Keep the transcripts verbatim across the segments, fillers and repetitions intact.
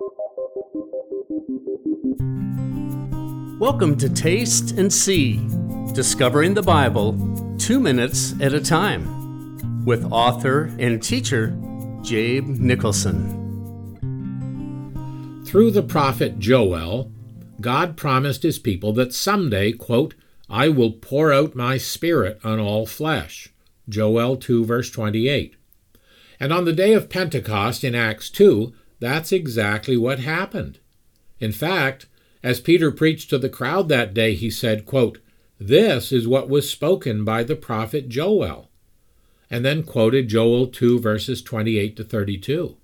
Welcome to Taste and See, Discovering the Bible, two minutes at a time, with author and teacher Jabe Nicholson. Through the prophet Joel, God promised his people that someday, quote, I will pour out my spirit on all flesh, Joel two, verse twenty-eight. And on the day of Pentecost in Acts two, that's exactly what happened. In fact, as Peter preached to the crowd that day, he said, quote, this is what was spoken by the prophet Joel, and then quoted Joel two, verses twenty-eight to thirty-two.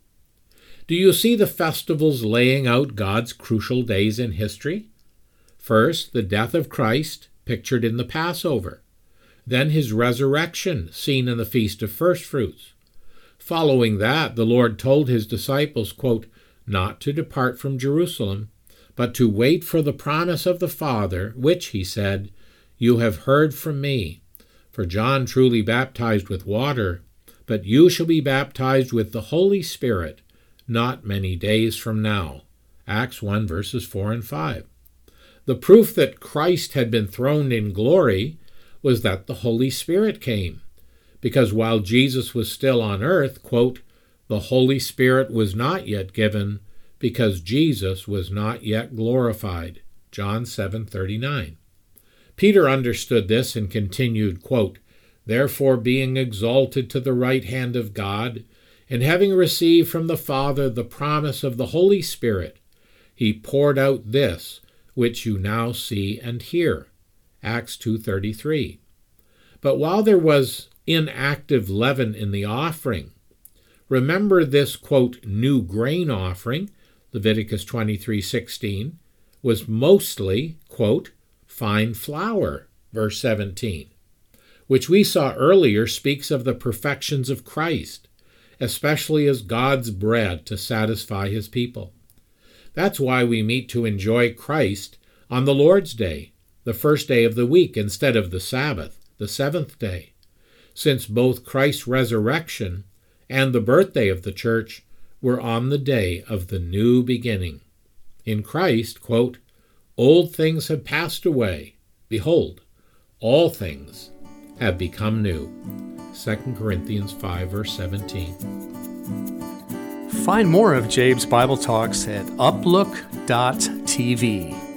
Do you see the festivals laying out God's crucial days in history? First, the death of Christ, pictured in the Passover. Then his resurrection, seen in the Feast of First Fruits. Following that, the Lord told his disciples, quote, not to depart from Jerusalem, but to wait for the promise of the Father, which, he said, you have heard from me. For John truly baptized with water, but you shall be baptized with the Holy Spirit not many days from now. Acts one, verses four and five. The proof that Christ had been throned in glory was that the Holy Spirit came, because while Jesus was still on earth, quote, the Holy Spirit was not yet given, because Jesus was not yet glorified. John seven thirty-nine. Peter understood this and continued, quote, therefore being exalted to the right hand of God, and having received from the Father the promise of the Holy Spirit, he poured out this, which you now see and hear. Acts two thirty-three. But while there was inactive leaven in the offering, remember this, quote, new grain offering, Leviticus twenty-three sixteen, was mostly, quote, fine flour, verse seventeen, which we saw earlier speaks of the perfections of Christ, especially as God's bread to satisfy his people. That's why we meet to enjoy Christ on the Lord's Day, the first day of the week, instead of the Sabbath, the seventh day, since both Christ's resurrection and the birthday of the church were on the day of the new beginning. In Christ, quote, old things have passed away. Behold, all things have become new. Second Corinthians five, verse seventeen. Find more of Jabe's Bible Talks at uplook dot t v.